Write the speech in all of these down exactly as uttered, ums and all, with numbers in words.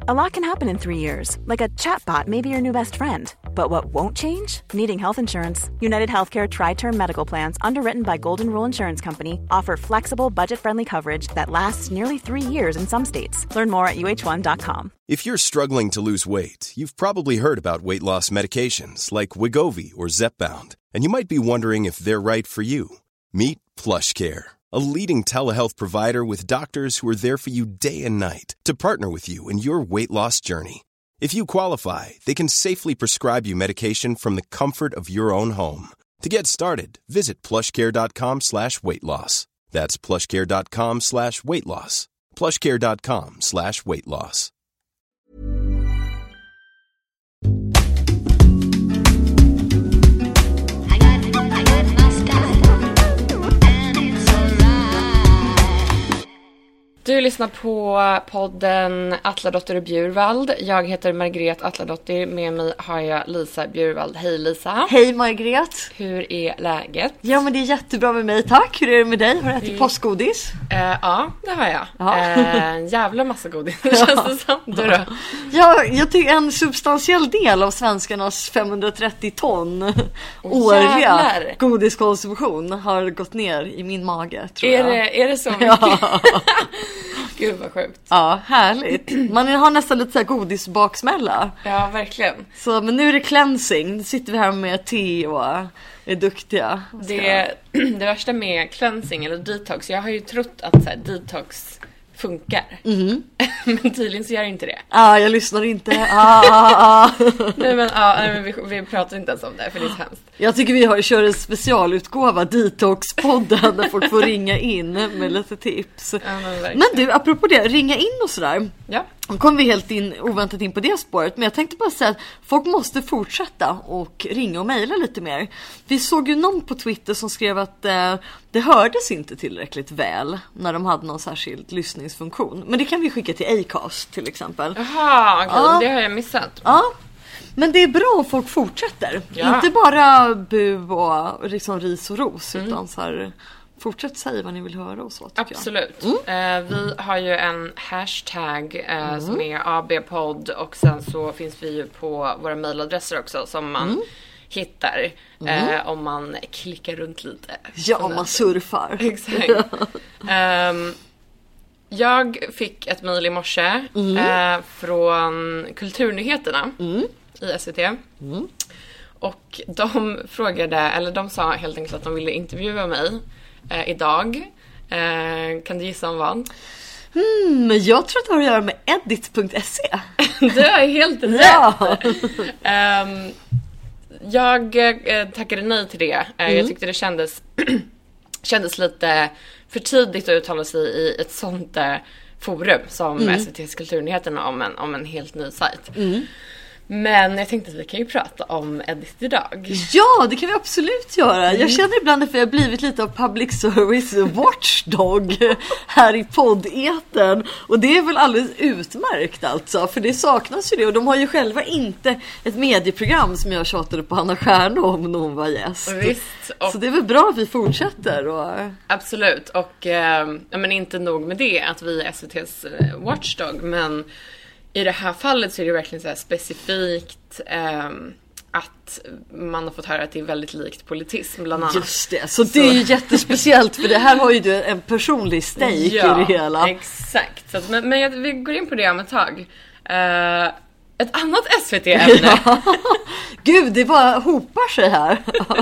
A lot can happen in three years, like a chatbot may be your new best friend. But what won't change? Needing health insurance. United Healthcare Tri-Term Medical Plans, underwritten by Golden Rule Insurance Company, offer flexible, budget-friendly coverage that lasts nearly three years in some states. Learn more at U H one dot com. If you're struggling to lose weight, you've probably heard about weight loss medications like Wegovy or Zepbound, and you might be wondering if they're right for you. Meet PlushCare, a leading telehealth provider with doctors who are there for you day and night to partner with you in your weight loss journey. If you qualify, they can safely prescribe you medication from the comfort of your own home. To get started, visit plushcare.com slash weight loss. That's plushcare.com slash weight loss. plushcare.com slash weight loss. Du lyssnar på podden Atladotter och Bjurvald. Jag heter Margret Atladotter. Med mig har jag Lisa Bjurvald. Hej Lisa. Hej Margret. Hur är läget? Ja, men det är jättebra med mig, tack. Hur är det med dig? Har du ätit påskgodis? Uh, ja, det har jag. Ja. Uh, en jävla massa godis, ja. Känns det som. Du då? Ja, jag tycker en substantiell del av svenskarnas femhundratrettio ton oh, årliga jävlar. godiskonsumtion har gått ner i min mage, tror är jag. Det, är det så mycket? Ja. Gud vad sjukt. Ja, härligt. Man har nästan lite så här godisbaksmälla. Ja, verkligen. Så, men nu är det cleansing. Nu sitter vi här med te och är duktiga. Det, det värsta med cleansing eller detox, jag har ju trott att så här, detox funkar. Mm. Men tydligen så gör det inte det. Ah, jag lyssnar inte. Ah, ah, ah. nej, men, ah, nej, men vi, vi pratar inte ens om det, för det är så hemskt. Jag tycker vi har kör en specialutgåva, Detox-podden, där folk får ringa in med lite tips. Ja, men, men du, apropå det, ringa in och sådär. Ja. Då kom vi helt in, oväntat in på det spåret. Men jag tänkte bara säga att folk måste fortsätta och ringa och mejla lite mer. Vi såg ju någon på Twitter som skrev att eh, det hördes inte tillräckligt väl när de hade någon särskild lyssningsfunktion. Men det kan vi skicka till Acast till exempel. Jaha, okay, ja. Det har jag missat. Ja, men det är bra om folk fortsätter. Ja. Inte bara bu och liksom ris och ros, mm. utan så här... Fortsätt säga vad ni vill höra och så. Absolut. Mm. Eh, vi har ju en hashtag eh, mm. som är A B-podd. Och sen så finns vi ju på våra mejladresser också som man mm. hittar mm. Eh, om man klickar runt lite. Ja, om man surfar. Exakt. um, jag fick ett mejl i morse mm. eh, från Kulturnyheterna mm. i S V T. Mm. Och de frågade, eller de sa helt enkelt att de ville intervjua mig Eh, idag. Eh, kan du gissa om vad? Mm, jag tror att det har att göra med edit punkt se. Du är helt rätt. Ja. um, jag eh, tackade nej till det. Eh, mm. Jag tyckte det kändes kändes lite för tidigt att uttala sig i ett sånt eh, forum som mm. S V T:s Kulturnyheterna om en, om en helt ny sajt. Mm. Men jag tänkte att vi kan ju prata om Edit idag. Ja, det kan vi absolut göra. Jag känner ibland att vi har blivit lite av public service watchdog här i poddeten. Och det är väl alldeles utmärkt alltså. För det saknas ju det. Och de har ju själva inte ett medieprogram som jag tjatade på Hanna Stjärn om när hon var gäst. Visst. Och så det är väl bra att vi fortsätter. Och... Absolut. Och eh, men inte nog med det att vi är S V T:s watchdog. Men... I det här fallet så är det verkligen så här specifikt eh, att man har fått höra att det är väldigt likt politism bland annat. Just det, så, så. Det är ju jättespeciellt för det här har ju du en personlig stake ja, i det hela. Exakt, så att, men, men jag, vi går in på det om ett tag. Eh, ett annat S V T-ämne. Ja. Gud, det bara hopar sig här.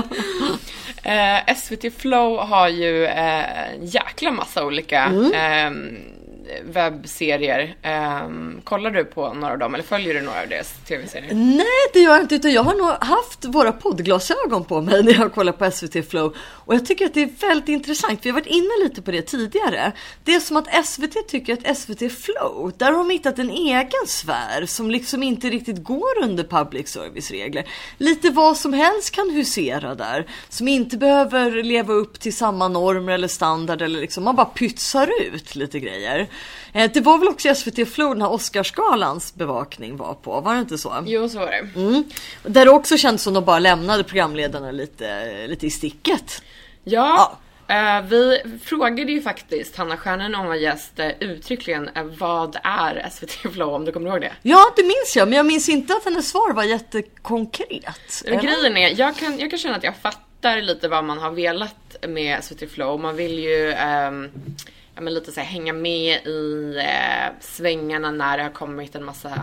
eh, S V T Flow har ju eh, en jäkla massa olika... Mm. Eh, webbserier. Um, kollar du på några av dem eller följer du några av deras tv-serier? Nej, det gör jag inte, utan jag har nog haft våra poddglasögon på mig när jag kollar på S V T Flow och jag tycker att det är väldigt intressant. Vi har varit inne lite på det tidigare. Det är som att S V T tycker att S V T Flow, där har de hittat en egen sfär som liksom inte riktigt går under public service-regler. Lite vad som helst kan husera där, som inte behöver leva upp till samma normer eller standard eller liksom, man bara pytsar ut lite grejer. Det var väl också S V T Flow när Oscarsgalans bevakning var på, var det inte så? Jo, så var det. Mm. Där det också känns som de bara lämnade programledarna lite, lite i sticket. Ja. ja. Uh, vi frågade ju faktiskt Hanna Stjärnen om var gäst uh, uttryckligen uh, vad är S V T Flow, om du kommer ihåg det? Ja, det minns jag, men jag minns inte att hennes svar var jättekonkret. Uh, grejen är, jag kan, jag kan känna att jag fattar lite vad man har velat med S V T Flow. Man vill ju um, ja, men lite så här, hänga med i uh, svängarna när det har kommit en massa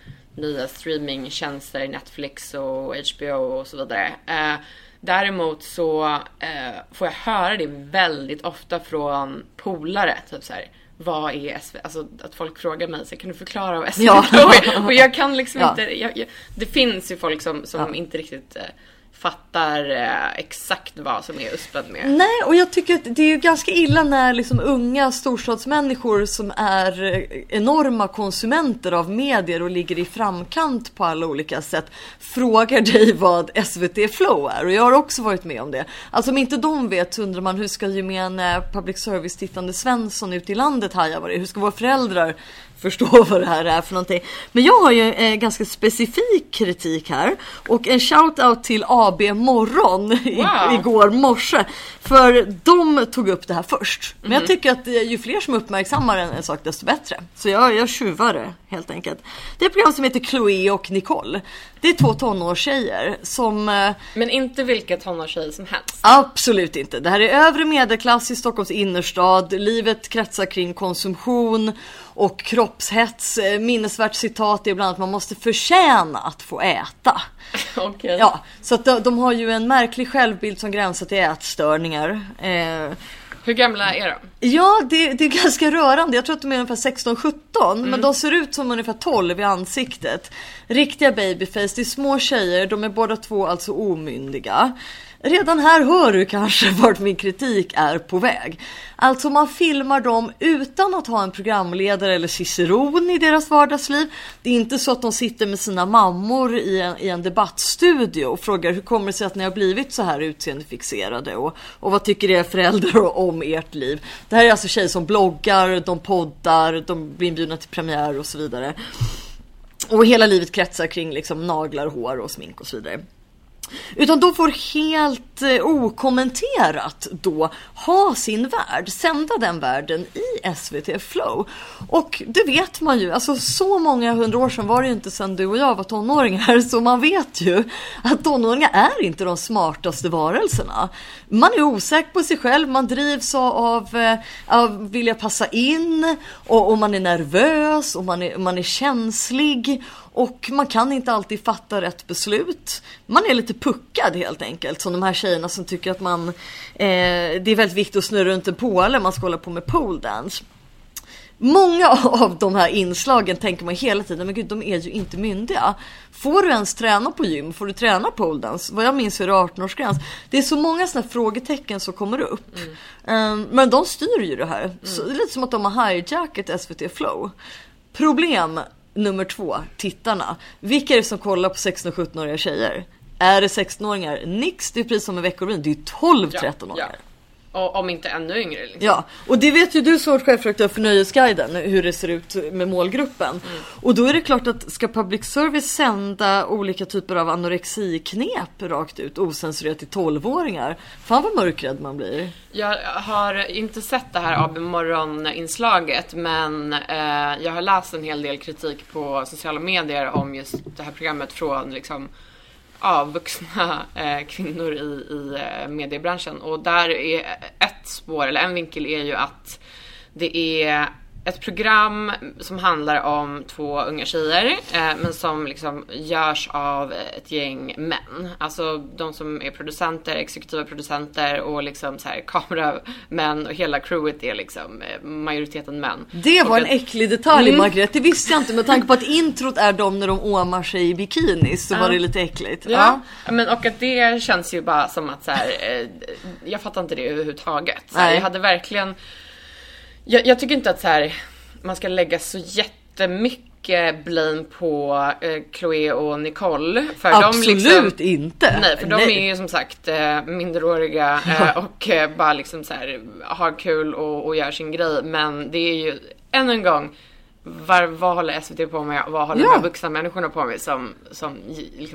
nya streamingtjänster, Netflix och H B O och så vidare. Uh, Däremot så eh, får jag höra det väldigt ofta från polare, typ så här, vad är S V T? Alltså att folk frågar mig, så kan du förklara vad S V T Flow är? Och jag kan liksom ja. inte, jag, jag, det finns ju folk som, som ja. inte riktigt eh, fattar eh, exakt vad som är Usblad med. Nej, och jag tycker att det är ju ganska illa när liksom unga storstadsmänniskor som är enorma konsumenter av medier och ligger i framkant på alla olika sätt frågar dig vad S V T Flow är. Och jag har också varit med om det. Alltså om inte de vet, undrar man hur ska gemene public service-tittande Svensson ute i landet haja vad det är? Hur ska våra föräldrar förstå vad det här är för någonting? Men jag har ju en ganska specifik kritik här. Och en shout-out till A B Morgon wow. i, igår morse. För de tog upp det här först. Men mm. jag tycker att ju fler som uppmärksammar en, en sak desto bättre. Så jag, jag tjuvar det helt enkelt. Det är ett program som heter Chloe och Nicole. Det är två tonårstjejer som... Men inte vilka tonårstjejer som helst. Absolut inte. Det här är övre medelklass i Stockholms innerstad. Livet kretsar kring konsumtion och kroppshets. Minnesvärt citat är ibland att man måste förtjäna att få äta. Okay. Ja, så att de, de har ju en märklig självbild som gränsar till ätstörningar. Eh, Hur gamla är de? Ja, det, det är ganska rörande. Jag tror att de är ungefär sexton sjutton. Mm. Men de ser ut som ungefär tolv i ansiktet. Riktiga babyface, det är små tjejer. De är båda två alltså omyndiga. Redan här hör du kanske vart min kritik är på väg. Alltså man filmar dem utan att ha en programledare eller ciceron i deras vardagsliv. Det är inte så att de sitter med sina mammor i en, i en debattstudio och frågar hur kommer det sig att ni har blivit så här utseendefixerade och, och vad tycker era föräldrar om ert liv. Det här är alltså tjejer som bloggar, de poddar, de blir inbjudna till premiär och så vidare. Och hela livet kretsar kring liksom naglar, hår och smink och så vidare. Utan de får helt eh, okommenterat då ha sin värld, sända den världen i S V T Flow. Och det vet man ju, alltså så många hundra år sedan var det ju inte sedan du och jag var tonåringar, så man vet ju att tonåringar är inte de smartaste varelserna. Man är osäker på sig själv, man drivs av, eh, av vilja passa in och, och man är nervös och man är, man är känslig. Och man kan inte alltid fatta rätt beslut. Man är lite puckad helt enkelt. Som de här tjejerna som tycker att man... Eh, det är väldigt viktigt att snurra runt en påle. Man ska hålla på med pole dance. Många av de här inslagen tänker man hela tiden. Men gud, de är ju inte myndiga. Får du ens träna på gym? Får du träna pole dance? Vad jag minns är det arton-årsgräns. Det är så många såna frågetecken som kommer upp. Mm. Um, men de styr ju det här. Mm. Så det är lite som att de har hijackat S V T Flow. Problem... Nummer två, tittarna. Vilka är det som kollar på sexton sjutton-åriga tjejer? Är det sexton-åringar? Nix, det är precis som med veckorevyn. Det är tolv tretton-åringar. Ja, ja. Och om inte ännu yngre. Liksom. Ja, och det vet ju du som chefredaktör för Nöjesguiden, hur det ser ut med målgruppen. Mm. Och då är det klart att ska public service sända olika typer av anorexiknep rakt ut, osensurerat till tolv-åringar. Fan vad mörkrädd man blir. Jag har inte sett det här A B Morgon-inslaget, men eh, jag har läst en hel del kritik på sociala medier om just det här programmet från liksom ja, vuxna eh, kvinnor i, i eh, mediebranschen. Och där är ett spår, eller en vinkel är ju att det är ett program som handlar om två unga tjejer eh, men som liksom görs av ett gäng män. Alltså de som är producenter, exekutiva producenter och liksom så här kameramän och hela crewet är liksom eh, majoriteten män. Det var och en att, äcklig detalj, mm. Margret. Det visste jag inte, med tanke på att introt är de när de åmar sig i bikinis så ja. Var det lite äckligt. Ja, ja. Men och att det känns ju bara som att så här, eh, jag fattar inte det överhuvudtaget. Så här, jag hade verkligen Jag, jag tycker inte att så här, man ska lägga så jättemycket blame på eh, Chloe och Nicole. För absolut de liksom, inte. Nej, för nej. De är ju som sagt eh, minderåriga eh, och eh, bara liksom så här, har kul och, och gör sin grej. Men det är ju än en gång, var, vad håller S V T på med? Vad håller ja. de här vuxna människorna på med som, som liksom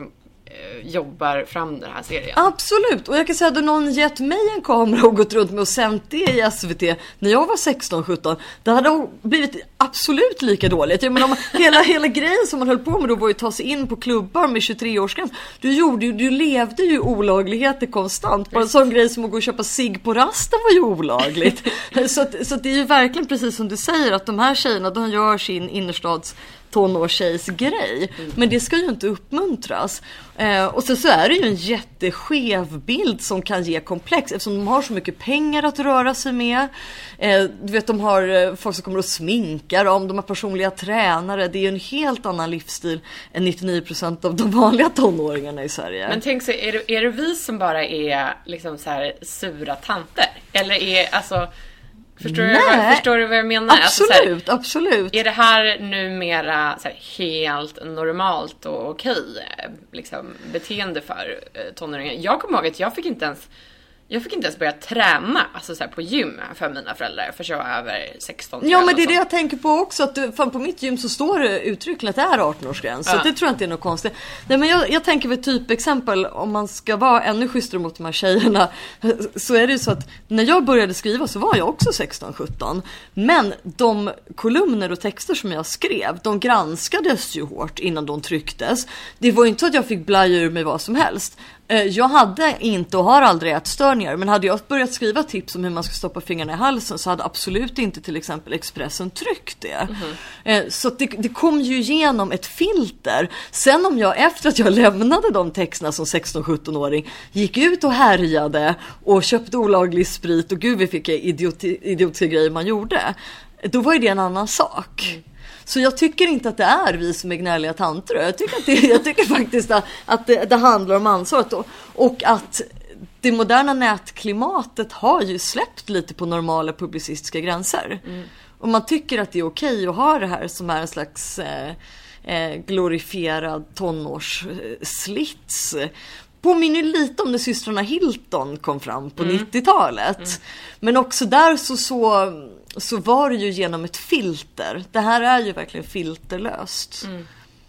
jobbar fram den här serien. Absolut, och jag kan säga att någon gett mig en kamera och gått runt med och sänt det i S V T när jag var sexton sjutton, det hade blivit absolut lika dåligt. Jag menar, om, hela, hela grejen som man höll på med då var ju att ta sig in på klubbar med tjugotre-årsgräns. Du, gjorde ju, du levde ju olagligheter konstant. Bara en sån grej som att gå och köpa cigg på rasten var ju olagligt. så, att, så att det är ju verkligen precis som du säger, att de här tjejerna, de gör sin innerstads tonårstjejs grej. Mm. Men det ska ju inte uppmuntras. Eh, och så, så är det ju en jätteskev bild som kan ge komplex, eftersom de har så mycket pengar att röra sig med. Eh, du vet, de har eh, folk som kommer och sminkar dem, de har personliga tränare. Det är ju en helt annan livsstil än nittionio procent av de vanliga tonåringarna i Sverige. Men tänk så, är det, är det vi som bara är liksom så här sura tanter? Eller är, alltså... Förstår du, vad, förstår du vad jag menar? Absolut, alltså, här, absolut. Är det här numera så här, helt normalt och okej liksom, beteende för eh, tonåringar? Jag kommer ihåg att jag fick inte ens Jag fick inte ens börja träna alltså så här, på gym för mina föräldrar, för jag var över sexton. Ja, men det är det jag tänker på också, att du, fan, på mitt gym så står det uttryckligen att det är arton-årsgräns. Ja. Så det tror jag inte är något konstigt. Nej, men jag, jag tänker väl typ exempel, om man ska vara ännu schysstare mot de här tjejerna, så är det ju så att när jag började skriva så var jag också sexton sjutton. Men de kolumner och texter som jag skrev, de granskades ju hårt innan de trycktes. Det var ju inte så att jag fick blaja ur mig vad som helst. Jag hade inte och har aldrig ätstörningar, men hade jag börjat skriva tips om hur man ska stoppa fingrarna i halsen så hade absolut inte till exempel Expressen tryckt det. Mm-hmm. Så det, det kom ju igenom ett filter. Sen om jag efter att jag lämnade de texterna som sexton-sjutton-åring gick ut och härjade och köpte olaglig sprit och gud vi fick idioti, idiotiska grejer man gjorde, då var ju det en annan sak. Mm. Så jag tycker inte att det är vi som är gnälliga tanter. Jag tycker, att det, jag tycker faktiskt att, att det, det handlar om ansvaret. Och, och att det moderna nätklimatet har ju släppt lite på normala publicistiska gränser. Mm. Och man tycker att det är okej att ha det här som är en slags eh, eh, glorifierad tonårsslits. Påminner lite om när systrarna Hilton kom fram på mm. nittiotalet. Mm. Men också där så, så, så var det ju genom ett filter. Det här är ju verkligen filterlöst. Mm.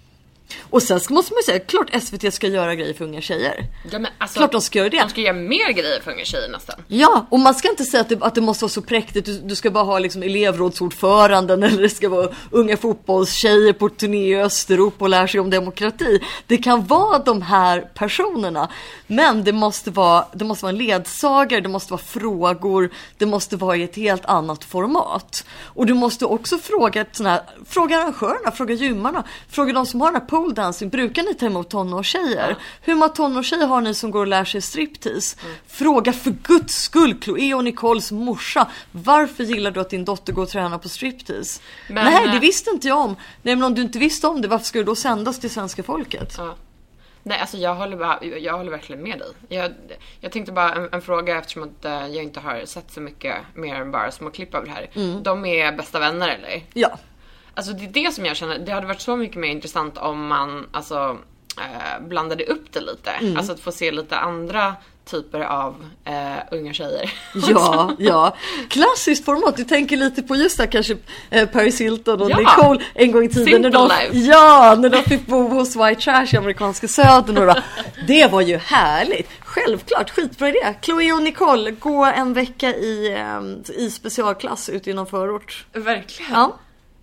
Och sen måste man ju säga, klart S V T ska göra grejer för unga tjejer. Ja, men alltså, klart de ska göra det. De ska göra mer grejer för unga tjejer nästan. Ja, och man ska inte säga att det, att det måste vara så präktigt. Du, du ska bara ha liksom elevrådsordföranden eller det ska vara unga fotbollstjejer på turné i Östeuropa och lära sig om demokrati. Det kan vara de här personerna. Men det måste vara, det måste vara en ledsagare, det måste vara frågor, det måste vara i ett helt annat format. Och du måste också fråga, såna här, fråga arrangörerna, fråga gymmarna, fråga de som har den här pole dancing. Brukar ni ta emot tonårstjejer? Ja. Hur många tonårstjejer har ni som går och lär sig striptease? Mm. Fråga för guds skull, Chloe och Nicoles morsa, varför gillar du att din dotter går och tränar på striptease? Men, Nej, det visste inte jag om. Nej, men om du inte visste om det, varför ska du då sändas till svenska folket? Ja. Nej, alltså jag håller, bara, jag håller verkligen med dig. Jag, jag tänkte bara en, en fråga, eftersom att uh, jag inte har sett så mycket mer än bara små klipp av det här. Mm. De är bästa vänner, eller? Ja. Alltså det är det som jag känner, det hade varit så mycket mer intressant om man alltså uh, blandade upp det lite. Mm. Alltså att få se lite andra typer av uh, unga tjejer. Ja, ja. Klassiskt format. Du tänker lite på just det kanske uh, Paris Hilton och ja. Nicole en gång i tiden. När de, ja, när de fick bo hos White Trash i amerikanska södern. Och det var ju härligt. Självklart, skitbra idé. Chloe och Nicole, gå en vecka i, um, i specialklass ute inom förort. Verkligen. Ja.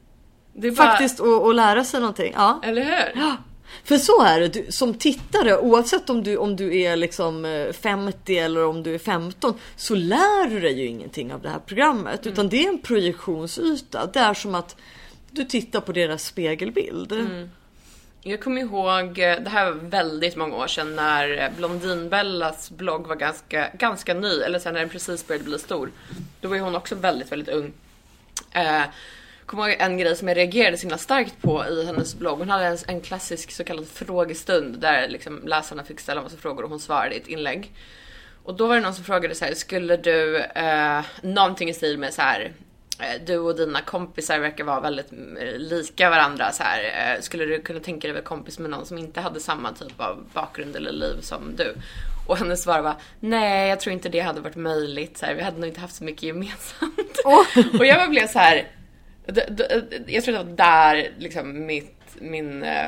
Det är bara... Faktiskt att, att lära sig någonting. Ja. Eller hur? Ja. För så är det, du, som tittare, oavsett om du, om du är liksom femtio eller om du är femton, så lär du dig ju ingenting av det här programmet. Mm. Utan det är en projektionsyta. Det är som att du tittar på deras spegelbild. Mm. Jag kommer ihåg, det här var väldigt många år sedan, när Blondinbellas blogg var ganska, ganska ny. Eller sen när den precis började bli stor. Då var ju hon också väldigt, väldigt ung. Eh... kommer ihåg en grej som jag reagerade så himla starkt på i hennes blogg. Hon hade en, en klassisk så kallad frågestund där liksom läsarna fick ställa massa frågor och hon svarade i ett inlägg. Och då var det någon som frågade så här: skulle du eh, någonting i stil med så här, eh, du och dina kompisar verkar vara väldigt lika varandra så här, eh, skulle du kunna tänka dig att vara kompis med någon som inte hade samma typ av bakgrund eller liv som du? Och hennes svar var: nej, jag tror inte det hade varit möjligt så här, vi hade nog inte haft så mycket gemensamt. Oh. Och jag blev så här, jag tror det var där liksom mitt, min,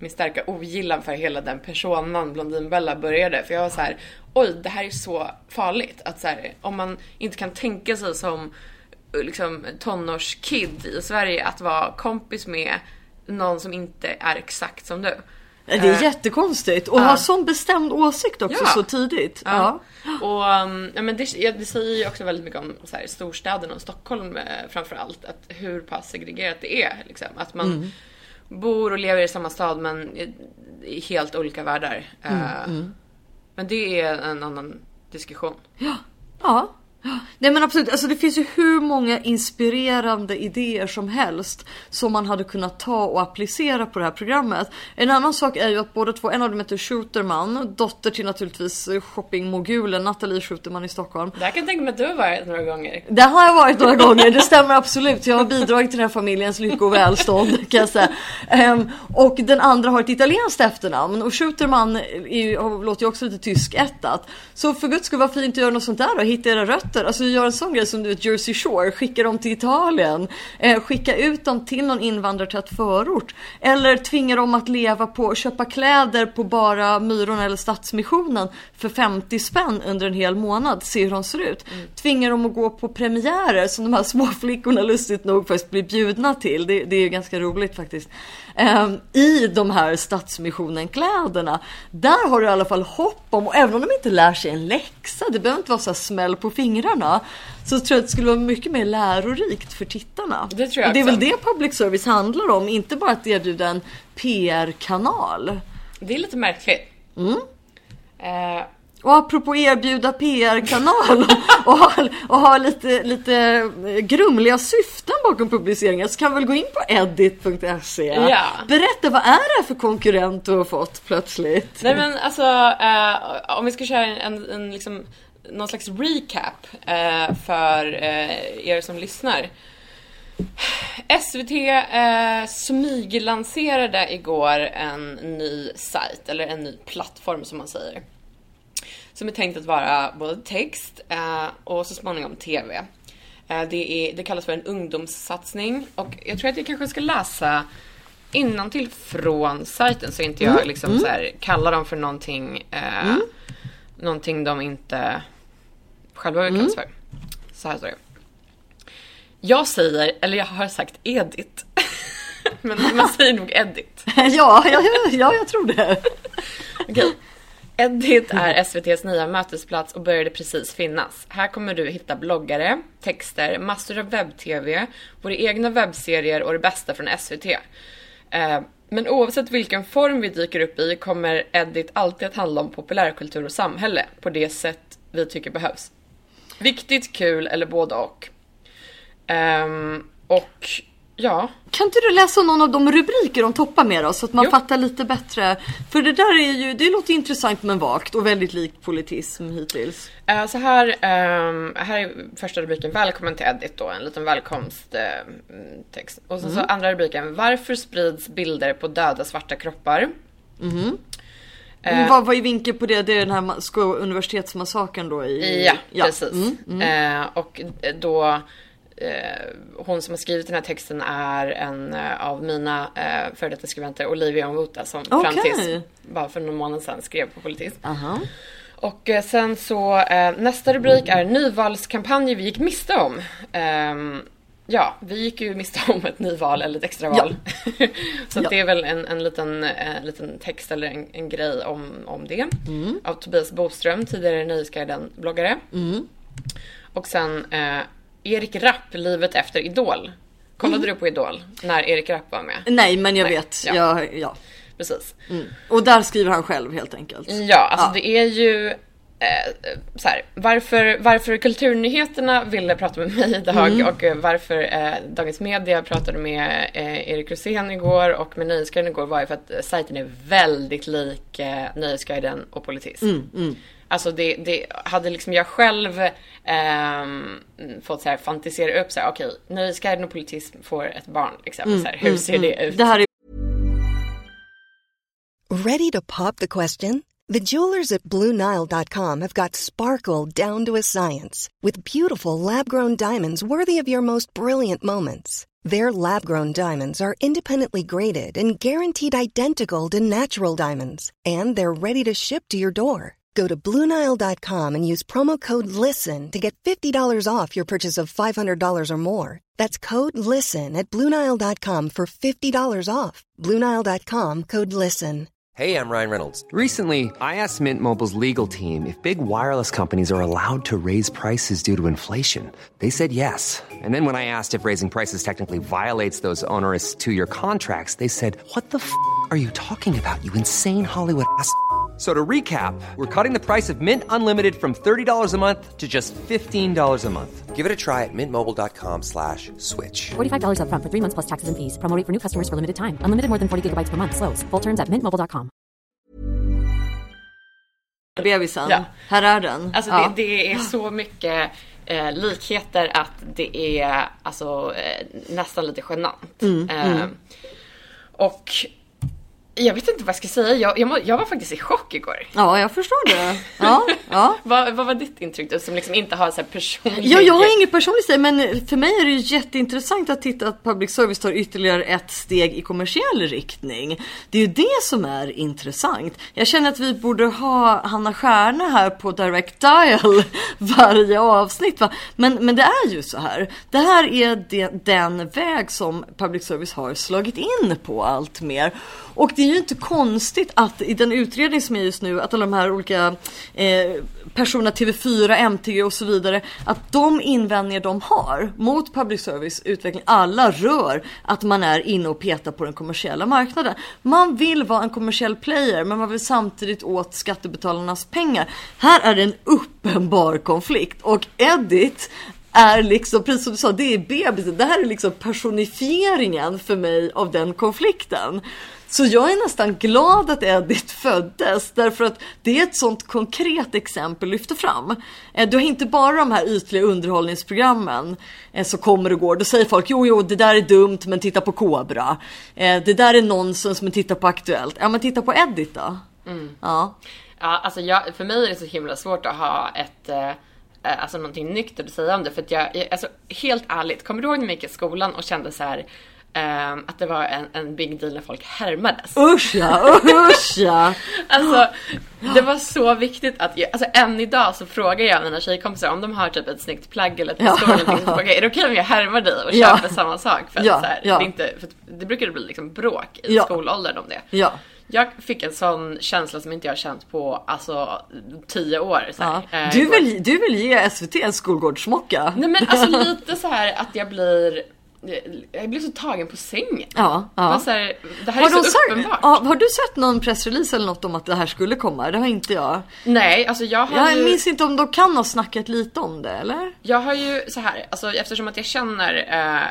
min starka ogillan för hela den personan Blondinbella började. För jag var så här: oj, det här är så farligt. Att så här, om man inte kan tänka sig som liksom tonårskid i Sverige att vara kompis med någon som inte är exakt som du. Det är jättekonstigt. Och uh. ha sån bestämd åsikt också, ja. Så tidigt. Ja. Ja. Och um, ja, men det, det säger ju också väldigt mycket om så här, storstäderna och Stockholm eh, framförallt. Att hur pass segregerat det är. Liksom. Att man mm. bor och lever i samma stad men i, i helt olika världar. Mm, uh, mm. Men det är en annan diskussion. Ja, ja. Nej men absolut, alltså det finns ju hur många inspirerande idéer som helst som man hade kunnat ta och applicera på det här programmet. En annan sak är ju att båda två, en av dem heter Schuterman, dotter till naturligtvis shoppingmogulen Nathalie Schuterman i Stockholm. Där kan jag tänka mig att du har varit några gånger. Där har jag varit några gånger, det stämmer absolut. Jag har bidragit till den här familjens lycka och välstånd kan jag säga. Um, och den andra har ett italienskt efternamn och Schuterman är ju, låter ju också lite tysk-ättat. Så för guds skull, var fint att göra något sånt där och hitta era rötter. Alltså gör en sån grej som du vet, Jersey Shore, skicka dem till Italien, eh, skicka ut dem till någon invandrartätt förort eller tvinga dem att leva på, köpa kläder på bara Myrorna eller Stadsmissionen för femtio spänn under en hel månad, se hur de ser ut. Mm. Tvinga dem att gå på premiärer som de här små flickorna lustigt nog faktiskt blir bjudna till. Det, det är ju ganska roligt faktiskt. Um, i de här Stadsmissionen-kläderna där har du i alla fall hopp om, och även om de inte lär sig en läxa, det behöver inte vara så här smäll på fingrarna, så tror jag att det skulle vara mycket mer lärorikt för tittarna. Det tror jag. Och det är väl det public service handlar om, inte bara att erbjuda en P R-kanal. Det är lite märkligt. Mm. Uh... Och apropå erbjuda P R-kanal och, och, ha, och ha lite, lite grumliga syften bakom publiceringen, så kan vi väl gå in på edit punkt se. Ja. Berätta, vad är det för konkurrent du har fått plötsligt? Nej men alltså, uh, om vi ska köra en, en, en liksom, någon slags recap uh, för uh, er som lyssnar. S V T uh, smyglanserade igår en ny sajt, eller en ny plattform som man säger, som är tänkt att vara både text eh, och så småningom tv. Eh, det, är, det kallas för en ungdomssatsning. Och jag tror att jag kanske ska läsa innantill från sajten, så inte jag mm. liksom mm. så här, kallar dem för någonting, eh, mm. någonting de inte själva vill kallas mm. för. Så här står det. Jag säger, eller jag har sagt edit. Men man säger nog edit. ja, ja, ja, jag tror det. Okej. Okay. Edit är S V T:s nya mötesplats och började precis finnas. Här kommer du hitta bloggare, texter, massor av webb-tv, våra egna webbserier och det bästa från S V T. Eh, men oavsett vilken form vi dyker upp i kommer Edit alltid att handla om populärkultur och samhälle på det sätt vi tycker behövs. Viktigt, kul eller både och. Eh, och ja. Kan inte du läsa någon av de rubriker de toppar med oss så att man jo. fattar lite bättre? För det där är ju, det låter intressant men vagt och väldigt likt politism hittills. Uh, så här, um, här är första rubriken, välkommen till Edit då, en liten välkomsttext. Uh, och så, mm. så andra rubriken, varför sprids bilder på döda svarta kroppar? Mm. Uh, vad var i vinkel på det? Det är den här sko- universitetsmassakern då i... Ja, ja. precis. Mm. Mm. Uh, och då... hon som har skrivit den här texten är en av mina uh, före detta skribenter, Olivia Onvuta, som okay. fram tills bara för någon månad sedan skrev på politism. Uh-huh. Och uh, sen så uh, nästa rubrik är nyvalskampanjer vi gick miste om. Um, ja, vi gick ju miste om ett nyval eller ett extraval. Ja. så ja. det är väl en, en liten, uh, liten text eller en, en grej om, om det. Mm. Av Tobias Boström, tidigare Nöjesguiden-bloggare. Mm. Och sen uh, Erik Rapp, livet efter Idol. Kollade mm. du på Idol när Erik Rapp var med? Nej, men jag Nej. vet. Ja, ja. ja. Precis. Mm. Och där skriver han själv helt enkelt. Ja, alltså ja. det är ju eh, så här, varför, varför Kulturnyheterna ville prata med mig idag mm. och varför eh, Dagens Media pratade med eh, Erik Rosén igår och med Nöjesguiden igår var ju för att eh, sajten är väldigt lik eh, Nöjesguiden och politism. Mm, mm. Alltså det, det hade liksom jag själv ähm, fått så här fantisera upp så här, okej, okay, Nöjesguiden och politism får ett barn liksom, mm, så här, hur mm, ser det mm. ut? Det här är... Ready to pop the question? The jewelers at Blue Nile dot com have got sparkle down to a science with beautiful lab-grown diamonds worthy of your most brilliant moments. Their lab-grown diamonds are independently graded and guaranteed identical to natural diamonds. And they're ready to ship to your door. Go to Blue Nile dot com and use promo code LISTEN to get fifty dollars off your purchase of five hundred dollars or more. That's code LISTEN at Blue Nile dot com for fifty dollars off. Blue Nile dot com, code LISTEN. Hey, I'm Ryan Reynolds. Recently, I asked Mint Mobile's legal team if big wireless companies are allowed to raise prices due to inflation. They said yes. And then when I asked if raising prices technically violates those onerous two-year contracts, they said, what the f*** are you talking about, you insane Hollywood ass f- So to recap, we're cutting the price of Mint Unlimited from thirty dollars a month to just fifteen dollars a month. Give it a try at mintmobile.com slash switch. forty-five dollars up front for three months plus taxes and fees. Promo rate for new customers for limited time. Unlimited more than forty gigabytes per month. Slows full terms at mint mobile dot com. Bebisen, ja. Här är den. Alltså ja. det, det är så mycket eh, likheter att det är alltså, eh, nästan lite genant. Mm, eh, mm. Och jag vet inte vad jag ska säga. Jag, jag, må, jag var faktiskt i chock igår. Ja, jag förstår det. Ja, ja. vad, vad var ditt intryck du som liksom inte har så här personlig... Ja, jag har inget personligt säg, men för mig är det ju jätteintressant att titta att public service tar ytterligare ett steg i kommersiell riktning. Det är ju det som är intressant. Jag känner att vi borde ha Hanna Stjärna här på Direct Dial varje avsnitt. Va? Men, men det är ju så här. Det här är det, den väg som public service har slagit in på allt mer. Och det är ju inte konstigt att i den utredning som är just nu, att alla de här olika eh, personerna, T V fyra, M T G och så vidare, att de invändningar de har mot public service utveckling, alla rör att man är inne och petar på den kommersiella marknaden. Man vill vara en kommersiell player, men man vill samtidigt åt skattebetalarnas pengar. Här är det en uppenbar konflikt, och Edit är liksom, precis som du sa, det är bebisen. Det här är liksom personifieringen för mig av den konflikten. Så jag är nästan glad att Edit föddes, därför att det är ett sånt konkret exempel lyfter fram. Du har inte bara de här ytliga underhållningsprogrammen så kommer och går. Då säger folk, jo, jo, det där är dumt, men titta på Kobra. Det där är nonsens, men titta på Aktuellt. Ja, men titta på Edit då. Mm. Ja. Ja, alltså jag, för mig är det så himla svårt att ha ett... Eh... alltså någonting nyktert att säga om det, för att jag, alltså helt ärligt, kommer du ihåg när jag gick i skolan och kände så här um, att det var en, en big deal när folk härmades? Usch ja, usch ja. Alltså det var så viktigt att jag, alltså än idag så frågar jag mina tjejkompisar om de har typ ett snyggt plagg eller ett ja. Står någonting, så frågar jag, är det okej om jag härmar dig och köper ja. Samma sak? För att ja. Så här, Ja. det, inte, för det brukar bli liksom bråk i ja. Skolåldern om det. Ja. Jag fick en sån känsla som inte jag har känt på alltså tio år så här. Ja. Du vill du vill ge S V T en skolgårdsmocka. Nej, men alltså lite så här att jag blir jag blir så tagen på sängen. Ja, ja. Så här, det här har är så sagt, uppenbart. Ja, har du sett någon pressrelease eller något om att det här skulle komma? Det har inte jag. Nej, alltså jag har Jag ju... minns inte om de kan ha snackat lite om det, eller? Jag har ju så här, alltså eftersom att jag känner eh,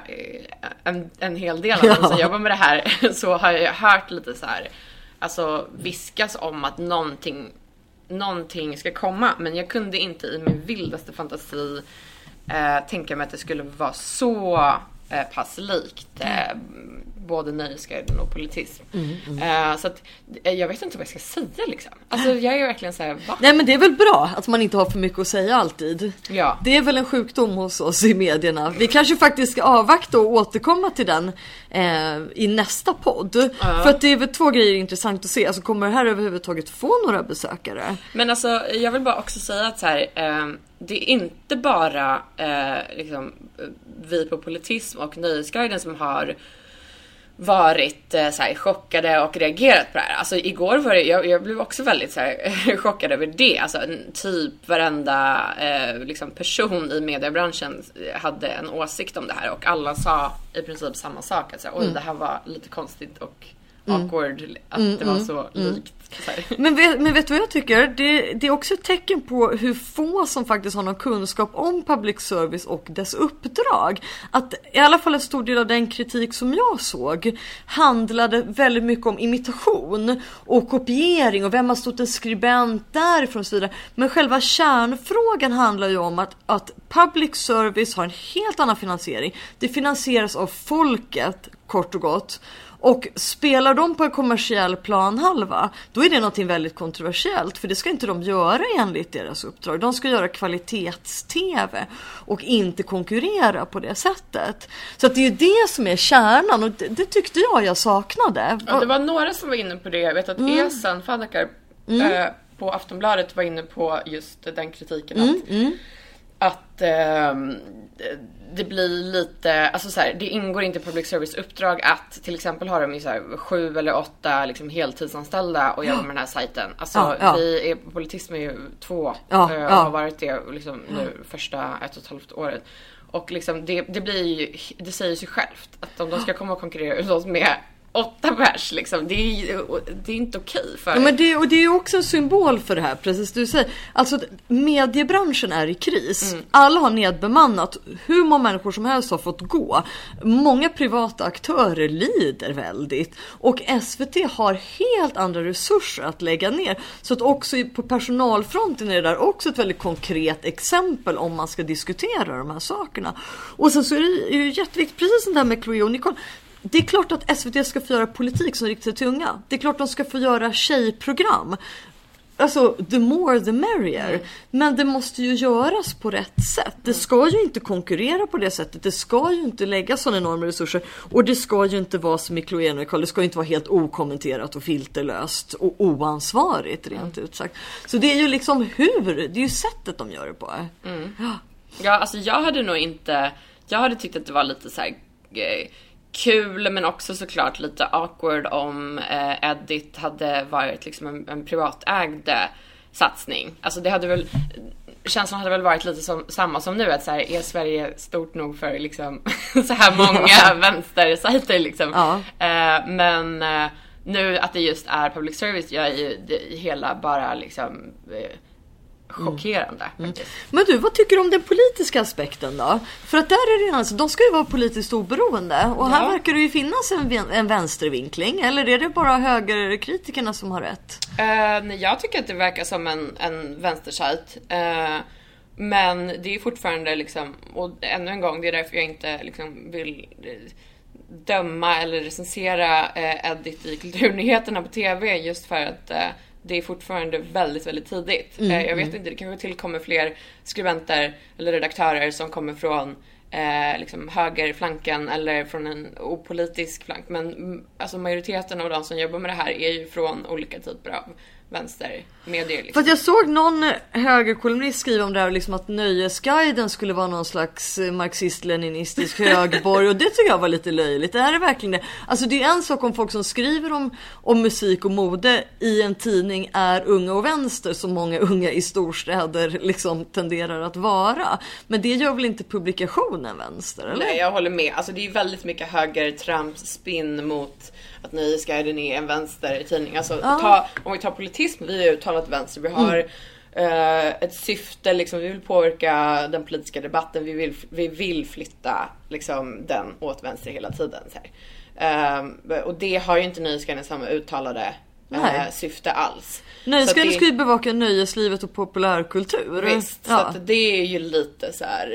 en, en hel del av ja. dem som jobbar med det här, så har jag hört lite så här, alltså viskas om att någonting någonting ska komma, men jag kunde inte i min vildaste fantasi eh, tänka mig att det skulle vara så eh, pass likt eh, både Nöjesguiden och politism. Mm, mm. Uh, så att jag vet inte vad jag ska säga liksom. Alltså jag är verkligen så här, va? Nej, men det är väl bra att man inte har för mycket att säga alltid. Ja. Det är väl en sjukdom hos oss i medierna. Vi kanske faktiskt ska avvakta och återkomma till den eh, i nästa podd. Uh. För att det är väl två grejer intressant att se. Alltså kommer det här överhuvudtaget få några besökare? Men alltså jag vill bara också säga att så här, eh, det är inte bara eh, liksom, vi på politism och Nöjesguiden som har varit eh, så här, chockade och reagerat på det här. Alltså igår var det, jag, jag blev också väldigt så här, chockad över det. Alltså en, typ varenda eh, liksom person i mediebranschen hade en åsikt om det här. Och alla sa i princip samma sak. Alltså, oj, mm. det här var lite konstigt och mm. awkward att mm, det var så mm, likt. Men vet, men vet du vad jag tycker? Det, det är också ett tecken på hur få som faktiskt har någon kunskap om public service och dess uppdrag. Att i alla fall en stor del av den kritik som jag såg handlade väldigt mycket om imitation och kopiering och vem har stått en skribent därifrån och så vidare. Men själva kärnfrågan handlar ju om att, att public service har en helt annan finansiering. Det finansieras av folket, kort och gott. Och spelar de på en kommersiell planhalva, då är det något väldigt kontroversiellt. För det ska inte de göra enligt deras uppdrag. De ska göra kvalitets-tv och inte konkurrera på det sättet. Så att det är ju det som är kärnan, och det, det tyckte jag jag saknade. Ja, det var några som var inne på det. Jag vet att mm. Esan Fadakar mm. eh, på Aftonbladet var inne på just den kritiken mm. att, mm. att eh, det blir lite, alltså så här, det ingår inte i public service uppdrag att till exempel ha de ju så här sju eller åtta liksom heltidsanställda och jobba med den här sajten. Alltså ja, ja. vi är på Politism är ju två ja, och ja. har varit det liksom nu första ett och ett halvt året. Och liksom det, det blir ju, det säger sig självt att om de ska komma och konkurrera ut oss med åtta pers liksom, det är, det är inte okej för ja, men det, och det är ju också en symbol för det här, precis du säger. Alltså mediebranschen är i kris. Mm. Alla har nedbemannat. Hur många människor som helst har fått gå. Många privata aktörer lider väldigt. Och S V T har helt andra resurser att lägga ner. Så att också på personalfronten är det där också ett väldigt konkret exempel om man ska diskutera de här sakerna. Och sen så är det ju jätteviktigt, precis som det här med Chloe och Nicole. Det är klart att S V T ska få göra politik som riktigt till unga. Det är klart att de ska få göra tjejprogram. Alltså, the more the merrier. Mm. Men det måste ju göras på rätt sätt. Det ska ju inte konkurrera på det sättet. Det ska ju inte lägga sådana enorma resurser. Och det ska ju inte vara som i Chloe och Nicole. Det ska ju inte vara helt okommenterat och filterlöst och oansvarigt rent mm. ut sagt. Så det är ju liksom hur, det är ju sättet de gör det på. Mm. Ja. ja, alltså jag hade nog inte, jag hade tyckt att det var lite så här eh, kul, men också såklart lite awkward om eh, Edit hade varit liksom en, en privatägd satsning. Alltså det hade väl, känslan hade väl varit lite som, samma som nu, att så här, är Sverige stort nog för liksom så här många vänstersajter liksom. Ja. Eh, men eh, nu att det just är public service gör ju det hela bara liksom eh, chockerande. Mm. Mm. Men du, vad tycker du om den politiska aspekten då? För att där är det alltså, de ska ju vara politiskt oberoende och ja. här verkar det ju finnas en, en vänstervinkling, eller är det bara högerkritikerna som har rätt? Uh, nej, jag tycker att det verkar som en, en vänstersajt. Uh, men det är fortfarande liksom, och ännu en gång, det är därför jag inte liksom vill döma eller recensera uh, Edit i kulturnyheterna på tv, just för att uh, det är fortfarande väldigt, väldigt tidigt. Mm, jag vet mm. inte, det kanske tillkommer fler skribenter eller redaktörer som kommer från eh, liksom högerflanken eller från en opolitisk flank. Men alltså majoriteten av de som jobbar med det här är ju från olika typer av vänstermedier. Liksom. För att jag såg någon högerkolumnist skriva om det här, liksom att Nöjesguiden skulle vara någon slags marxist-leninistisk högborg, och det tycker jag var lite löjligt. Det här är verkligen det. Alltså det är en sak om folk som skriver om, om musik och mode i en tidning är unga och vänster, som många unga i storstäder liksom tenderar att vara. Men det gör väl inte publikationen vänster, eller? Nej, jag håller med. Alltså det är väldigt mycket högertrampspinn mot att Nöjesguiden är en vänstertidning. Alltså ja. ta, om vi tar Politism, vi är uttalat vänster. Vi har mm. uh, ett syfte, liksom, vi vill påverka den politiska debatten. Vi vill, vi vill flytta liksom, den åt vänster hela tiden. Så här. Uh, och det har ju inte Nöjesguiden samma uttalade uh, syfte alls. Nöjesguiden ska ju bevaka nöjeslivet och populärkultur. Visst, ja. Så att det är ju lite så här.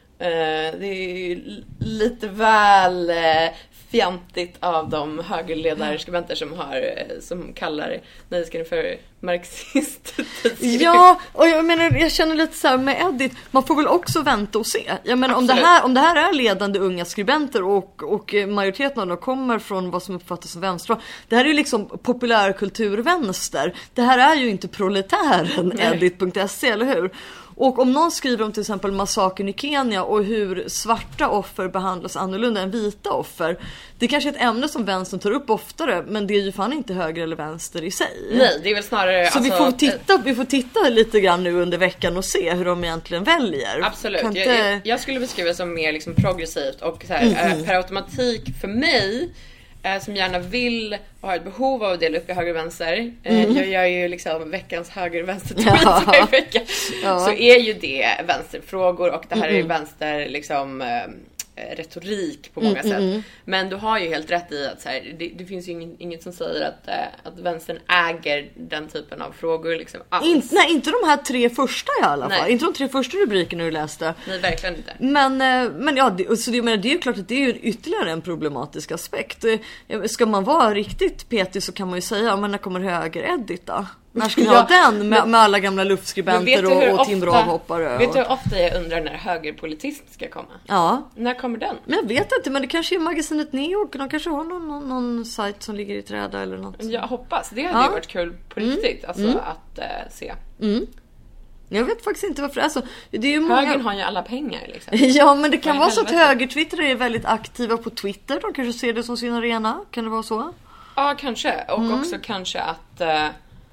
Uh, det är ju lite väl uh, fjantigt av de högerledarskribenter som har som kallar Nöjesguiden för marxist. Ja, och jag menar, jag känner lite så här med Edit, man får väl också vänta och se. Jag menar, om det här om det här är ledande unga skribenter och och majoriteten av dem kommer från vad som uppfattas som vänster. Det här är ju liksom populärkulturvänster. Det här är ju inte proletären edit punkt se, eller hur? Och om någon skriver om till exempel massakern i Kenya och hur svarta offer behandlas annorlunda än vita offer, det är kanske ett ämne som vänstern tar upp oftare, men det är ju fan inte höger eller vänster i sig. Nej, det är väl snarare... Så alltså, vi, får titta, vi får titta lite grann nu under veckan och se hur de egentligen väljer. Absolut, inte... jag, jag skulle beskriva det som mer liksom progressivt och så här, mm-hmm. per automatik för mig, som gärna vill och har ett behov av att dela upp i höger och vänster. Mm. Jag gör ju liksom veckans höger och vänster ja. varje vecka. Ja. Så är ju det vänsterfrågor, och det här mm. är vänster liksom retorik på många mm, sätt. mm. Men du har ju helt rätt i att så här, det, det finns ju inget, inget som säger att, äh, att vänstern äger den typen av frågor liksom alls. In, nej, inte de här tre första i alla fall. Nej. Inte de tre första rubrikerna du läste. Nej, verkligen inte. Men, men ja, det, så det, men det är ju klart att det är ju ytterligare en problematisk aspekt. Ska man vara riktigt petig så kan man ju säga, men när kommer höger-edit då? När ska ni Ja, ha den med, med alla gamla luftskribenter och, och Timbro-avhoppare? Vet du hur ofta jag undrar när högerpolitism ska komma? Ja. När kommer den? Men jag vet inte, men det kanske är magasinet Neo. De kanske har någon, någon, någon sajt som ligger i träda eller något. Jag hoppas. Det hade ja. ju varit kul på riktigt. Mm. Alltså mm. att äh, se. Mm. Jag vet faktiskt inte varför. Alltså, det är ju många... Högern har ju alla pengar liksom. Ja, men det kan vara så att helvete. högertwittare är väldigt aktiva på Twitter. De kanske ser det som sin arena. Kan det vara så? Ja, kanske. Och mm. också kanske att... Uh,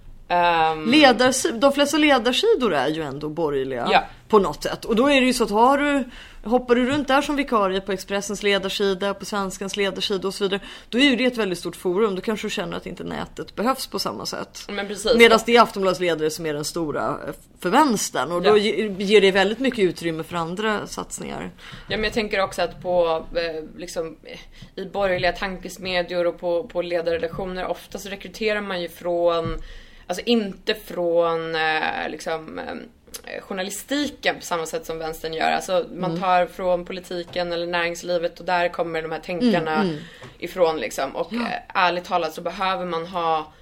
um... Ledars... De flesta ledarsidor är ju ändå borgerliga. Ja. På något sätt. Och då är det ju så att har du... Hoppar du runt där som vikarie på Expressens ledarsida, på Svenskans ledarsida och så vidare, då är ju det ett väldigt stort forum. Då kanske du känner att inte nätet behövs på samma sätt. Men precis. Medan det är Aftonbladets ledare som är den stora för vänstern. Och då ja. ger det väldigt mycket utrymme för andra satsningar. Ja, men jag tänker också att på liksom, i borgerliga tankesmedjor och på, på ledarredaktioner ofta så rekryterar man ju från, alltså inte från liksom journalistiken på samma sätt som vänstern gör. Alltså man tar mm. från politiken eller näringslivet och där kommer de här tänkarna mm, mm. ifrån liksom. Och ja. ärligt talat så behöver man ha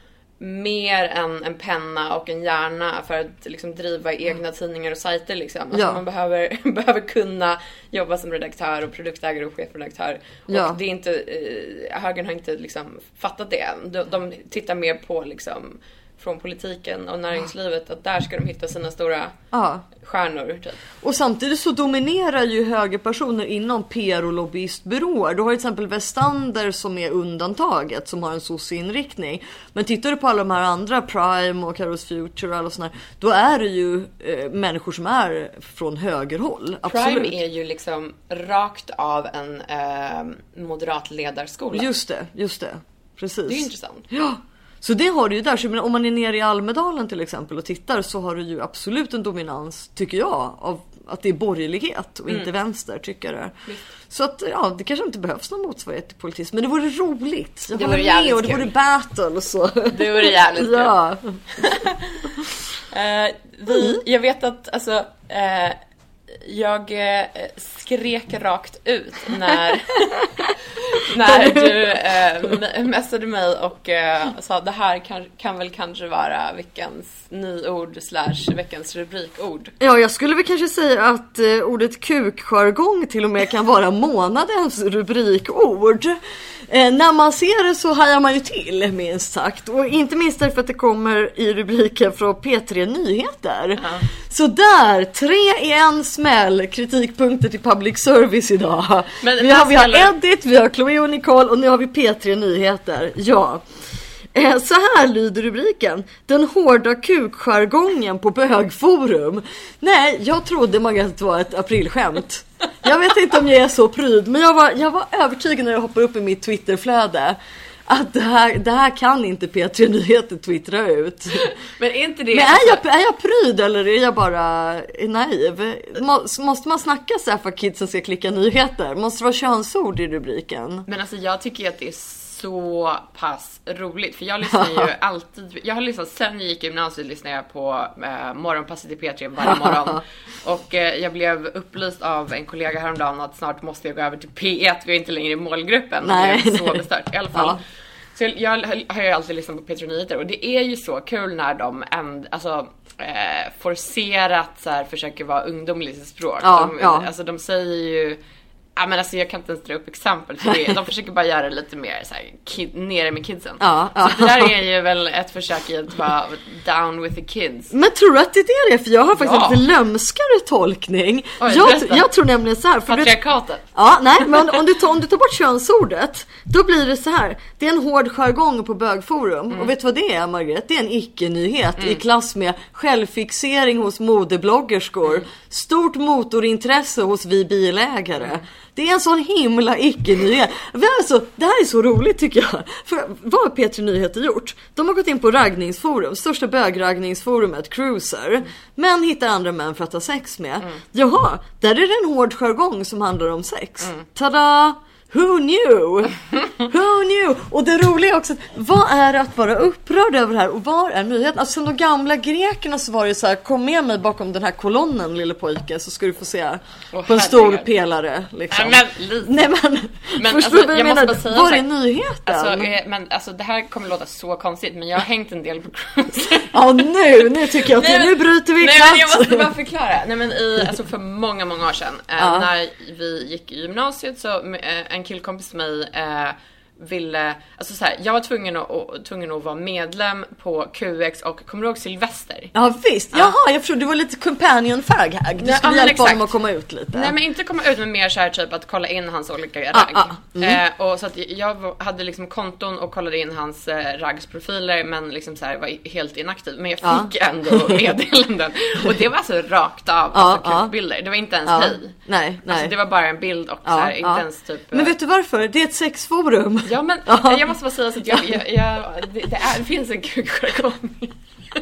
mer än en penna och en hjärna för att liksom driva egna tidningar och sajter liksom. Alltså ja. man behöver, behöver kunna jobba som redaktör och produktägare och chefredaktör. Ja. Och det är inte, eh, högern har inte liksom fattat det än. De, de tittar mer på liksom från politiken och näringslivet, att där ska de hitta sina stora ja. stjärnor. Typ. Och samtidigt så dominerar ju högerpersoner inom P R och lobbyistbyråer. Du har till exempel Westander som är undantaget, som har en soci-inriktning. Men tittar du på alla de här andra, Prime och Carols Future och alla såna här, då är det ju eh, människor som är från högerhåll. Absolut. Prime är ju liksom rakt av en eh, moderat ledarskola. Just det, just det. Precis. Det är intressant. Ja. Så det har du ju där, så om man är nere i Almedalen till exempel och tittar, så har du ju absolut en dominans, tycker jag, av att det är borgerlighet och mm. inte vänster, tycker jag. Visst. Så att ja, det kanske inte behövs någon motsvarighet till politiskt, men det vore roligt. Jag det vore jävligt och det vore battle och så. Det vore jävligt ja. kul. uh, vi, jag vet att alltså uh, jag eh, skrek rakt ut när när du eh, messade mig och eh, sa det här kan, kan väl kanske vara veckans nyord slash veckans rubrikord. Ja, jag skulle väl kanske säga att eh, ordet kukjargong till och med kan vara månadens rubrikord. Eh, när man ser det så hajar man ju till, minst sagt. Och inte minst därför att det kommer i rubriken från P tre Nyheter. Ja. Så där, tre i en smäll kritikpunkter till public service idag. Men, vi, har, vi har Edit, vi har Chloe och Nicole och nu har vi P tre Nyheter. Ja. Eh, så här lyder rubriken: den hårda kukjargongen på bögforum. Nej, jag trodde man att det var ett aprilskämt. Jag vet inte om jag är så pryd, men jag var, jag var övertygad när jag hoppade upp i mitt Twitterflöde att det här, det här kan inte P tre Nyheter twittra ut. Men är inte det... Men är jag, är jag pryd eller är jag bara naiv? Måste man snacka så här för att kidsen ska klicka nyheter? Måste det vara könsord i rubriken? Men alltså jag tycker att det är så pass roligt, för jag lyssnar ju alltid, jag har lyssnat sen jag gick i gymnasiet, lyssnar jag på eh, morgonpasset i P tre varje morgon och eh, jag blev upplyst av en kollega häromdagen att snart måste jag gå över till P ett, vi är inte längre i målgruppen. Nej, det är så bestört i alla fall. Ja. Så jag, jag har ju alltid lyssnat på P tre Nyheter och det är ju så kul när de änd, alltså, eh, forcerat så här, försöker vara ungdomligt språk. Ja, de, ja. Alltså de säger ju, ja, men alltså jag kan inte ens dra upp exempel för det. De försöker bara göra det lite mer så här, kid, nere med kidsen. Ja, så ja. Det där är ju väl ett försök i att vara down with the kids. Men tror du att det är det? För jag har faktiskt ja. en lite lömskare tolkning. Oj, jag, jag tror nämligen så här. För patriarkatet. Du, ja, nej, men om du, tar, om du tar bort könsordet, då blir det så här. Det är en hård jargong på bögforum. Mm. Och vet du vad det är, Margaret? Det är en icke-nyhet mm. i klass med självfixering hos modebloggerskor. Mm. Stort motorintresse hos vi bilägare. Mm. Det är en sån himla icke-nyhet. Alltså, det här är så roligt tycker jag. För vad har P tre Nyheter gjort? De har gått in på raggningsforum, största bögraggningsforumet, Cruiser. Män hittar andra män för att ha sex med. Mm. Jaha, där är det en hård jargong som handlar om sex. Mm. Tada! Who knew? Who knew? Och det roliga är också, vad är det att vara upprörd över det här? Och var är nyheten? Alltså de gamla grekerna så var det så här, kom med mig bakom den här kolonnen lille pojke så ska du få se oh, på en stor pelare liksom. Nej men, lite. Nej, men, men förstår alltså, du vad jag menar? Säga, var är nyheten? Alltså, eh, men, alltså det här kommer låta så konstigt, men jag har hängt en del på Cruiser. Ja nu, nu tycker jag att nej, men, nu bryter vi nej, men jag måste bara förklara. Nej men i, alltså för många, många år sedan eh, ja. När vi gick i gymnasiet så eh, en killkompis till mig eh, ville, alltså så här, jag var tvungen att, och, tvungen att vara medlem på Q X och kommer du ihåg Sylvester? Ja visst, jaha ja. Jag förstod du var lite companion fag här. Du skulle ja, hjälpa honom att komma ut lite. Nej men inte komma ut, men mer så här typ att kolla in hans olika ragg. Ah, ah. Mm. Eh, och så att jag hade liksom konton och kollade in hans eh, raggsprofiler, men liksom så här var helt inaktiv. Men jag fick ah. ändå meddelanden. Och det var alltså rakt av, ah, alltså ah. bilder. Det var inte ens ah. hej. Nej, nej. Alltså det var bara en bild och ah, så här, inte ah. ens typ. Men vet du varför? Det är ett sexforum. Ja men ah. jag måste bara säga så att jag, jag, jag, det, det, är, det finns en kukjargong.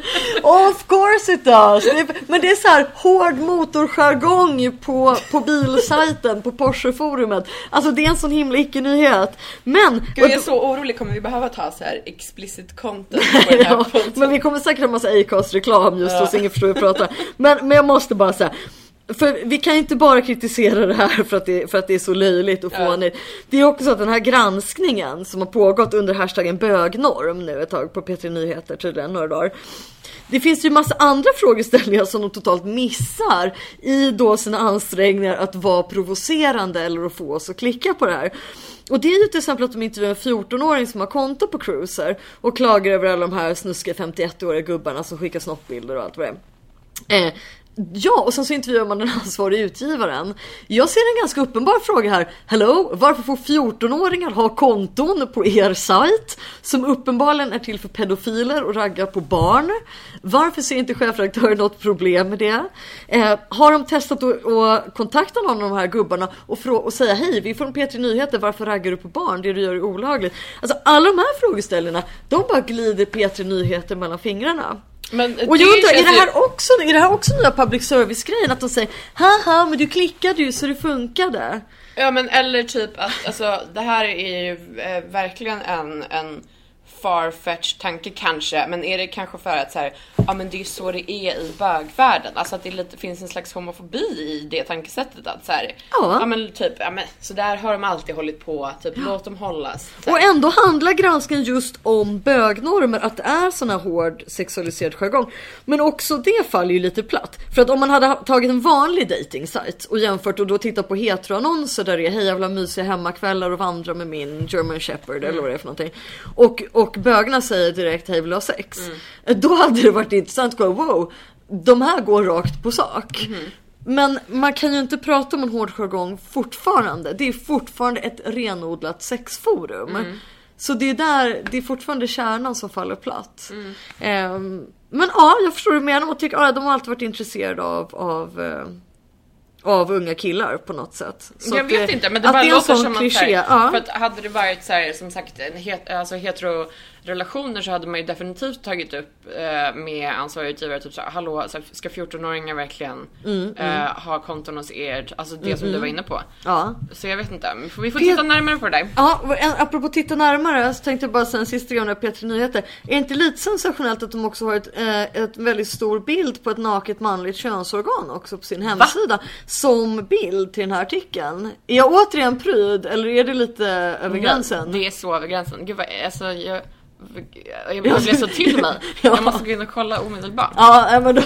Of course it does. Det är, men det är så här hård motorjargong på, på bilsajten, på Porsche-forumet. Alltså det är en sån himla icke-nyhet. Men Gud, jag är så orolig, kommer vi behöva ta så här explicit content på den här ja, men vi kommer säkert ha massa Acast-reklam just ja. Så ingen förstår hur vi pratar. Men, men jag måste bara säga, för vi kan inte bara kritisera det här för att det, för att det är så löjligt och fånigt. Ja. Det är också så att den här granskningen som har pågått under hashtaggen bögnorm nu ett tag på P tre Nyheter tydligen några dagar. Det finns ju massa andra frågeställningar som de totalt missar i då sina ansträngningar att vara provocerande eller att få oss att klicka på det här. Och det är ju till exempel att de intervjuar en fjorton-åring som har konto på Cruiser och klagar över alla de här snuskiga femtioett-åriga gubbarna som skickar snoppbilder och allt vad det är. Eh, Ja, och sen så intervjuar man den ansvariga utgivaren. Jag ser en ganska uppenbar fråga här. Hello, varför får fjorton-åringar ha konton på er sajt som uppenbarligen är till för pedofiler och raggar på barn? Varför ser inte chefredaktören något problem med det? Eh, har de testat att, att kontakta någon av de här gubbarna och, frå- och säga hej, vi får en P tre Nyheter, varför raggar du på barn? Det du gör är olagligt. Alltså alla de här frågeställningarna, de bara glider P tre Nyheter mellan fingrarna. Men och jag undrar, är det här också är det här också nya public service grejen att de säger haha men du klickade ju så det funkade. Ja men eller typ att alltså det här är ju eh, verkligen en en farfetched tanke kanske, men är det kanske för att så här, ja men det är så det är i bögvärlden, alltså att det lite, finns en slags homofobi i det tankesättet att så här, ja. ja men typ ja men så där har de alltid hållit på typ ja. Låt dem hållas. Och ändå handlar granskningen just om bögnormer, att det är såna hård sexualiserad jargong, men också det faller ju lite platt för att om man hade tagit en vanlig dating-sajt och jämfört och då tittat på heteroannonser där det är hej jag vill ha mysiga hemmakvällar och vandra med min German Shepherd mm. eller vad det är för någonting och och bögarna säger direkt hej vill ha sex. Mm. Då hade det varit intressant att gå, wow, de här går rakt på sak. Mm. Men man kan ju inte prata om en hård jargong fortfarande. Det är fortfarande ett renodlat sexforum. Mm. Så det är där, det är fortfarande kärnan som faller platt. Mm. Um, men ja, jag förstår det menar och tycker att de har alltid varit intresserade av av uh, av unga killar på något sätt. Så jag vet det, inte, men det bara låter som att kliché, ja. För att hade det varit så här, som sagt en het, alltså hetero-relationer så hade man ju definitivt tagit upp eh, med ansvariga utgivare typ så här, hallå, så ska fjorton-åringar verkligen mm, eh, mm. ha konton hos er, alltså det mm, som du var inne på. Ja. Så jag vet inte, vi får titta närmare på det där. Ja, apropå titta närmare så tänkte jag bara sen sista gången P tre Nyheter, är inte lite sensationellt att de också har ett, eh, ett väldigt stor bild på ett naket manligt könsorgan också på sin hemsida? Va? Som bild till den här artikeln. Är jag återigen pryd eller är det lite över gränsen? Ja, det är så över gränsen. Gud vad, alltså jag jag blir jag så till mig. Ja. Jag måste gå in och kolla omedelbart. Ja, men då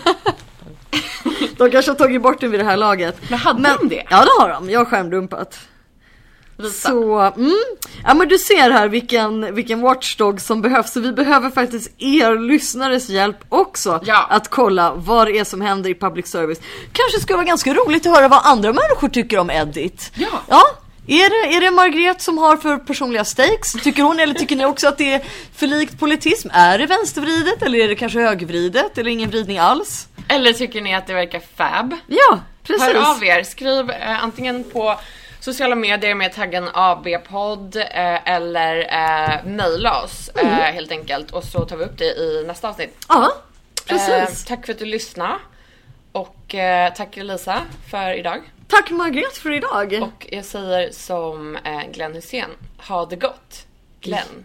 de kanske har tagit bort den vid det här laget. Men hade men, de det? Ja, det har de. Jag har skärmdumpat. Visa. Så, mm. Ja men du ser här vilken, vilken watchdog som behövs. Så vi behöver faktiskt er lyssnares hjälp också ja. Att kolla vad det är som händer i public service. Kanske ska vara ganska roligt att höra vad andra människor tycker om Edit. Ja, ja. Är det, är det Margret som har för personliga stakes? Tycker hon eller tycker ni också att det är för likt politism? Är det vänstervridet eller är det kanske högervridet eller ingen vridning alls? Eller tycker ni att det verkar fab? Ja, precis. Hör av er, skriv eh, antingen på sociala medier med taggen A B-podd eh, eller eh, mejla oss eh, mm. helt enkelt. Och så tar vi upp det i nästa avsnitt. Ja, precis. Eh, tack för att du lyssnade. Och eh, tack Elisa för idag. Tack Margret för idag. Och jag säger som eh, Glenn Hussein. Ha det gott, Glenn.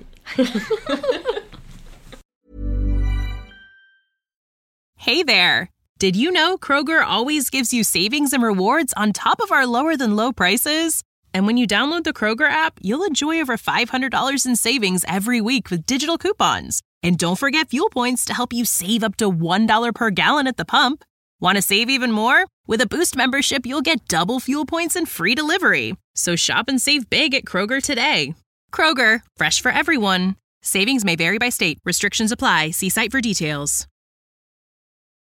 Hey there. Did you know Kroger always gives you savings and rewards on top of our lower than low prices? And when you download the Kroger app, you'll enjoy over five hundred dollars in savings every week with digital coupons. And don't forget fuel points to help you save up to one dollar per gallon at the pump. Want to save even more? With a Boost membership, you'll get double fuel points and free delivery. So shop and save big at Kroger today. Kroger, fresh for everyone. Savings may vary by state. Restrictions apply. See site for details.